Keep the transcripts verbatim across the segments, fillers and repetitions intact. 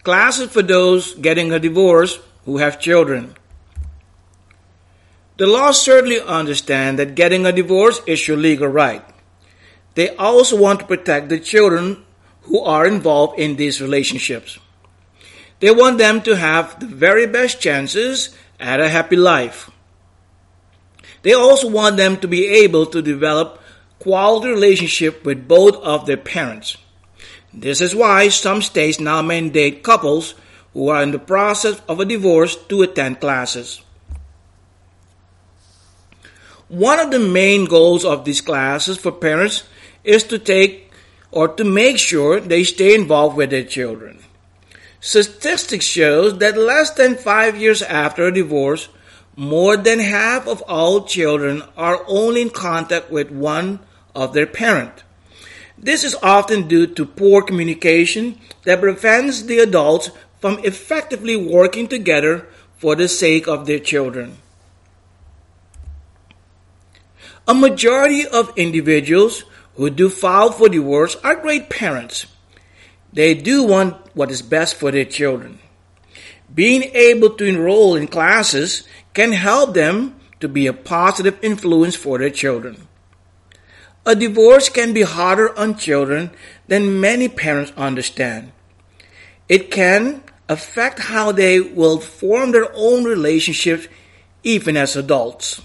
classes for those getting a divorce who have children. The law certainly understands that getting a divorce is your legal right. They also want to protect the children who are involved in these relationships. They want them to have the very best chances at a happy life. They also want them to be able to develop quality relationship with both of their parents. This is why some states now mandate couples who are in the process of a divorce to attend classes. One of the main goals of these classes for parents is to take or to make sure they stay involved with their children. Statistics shows that less than five years after a divorce, more than half of all children are only in contact with one of their parents. This is often due to poor communication that prevents the adults from effectively working together for the sake of their children. A majority of individuals who do file for divorce are great parents. They do want what is best for their children. Being able to enroll in classes can help them to be a positive influence for their children. A divorce can be harder on children than many parents understand. It can affect how they will form their own relationships even as adults.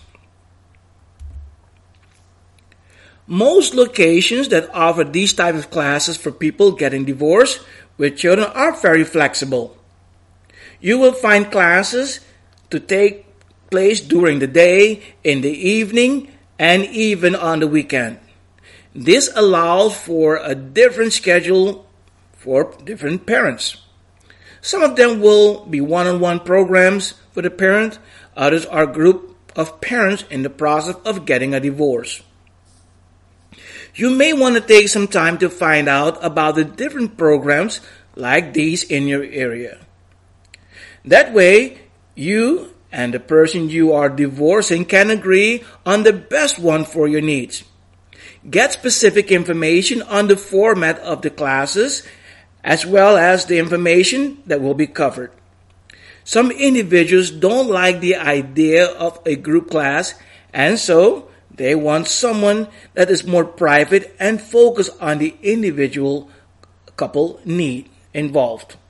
Most locations that offer these types of classes for people getting divorced with children are very flexible. You will find classes to take place during the day, in the evening, and even on the weekend. This allows for a different schedule for different parents. Some of them will be one-on-one programs for the parent. Others are a group of parents in the process of getting a divorce. You may want to take some time to find out about the different programs like these in your area. That way, you and the person you are divorcing can agree on the best one for your needs. Get specific information on the format of the classes as well as the information that will be covered. Some individuals don't like the idea of a group class, and so they want someone that is more private and focused on the individual couple need involved.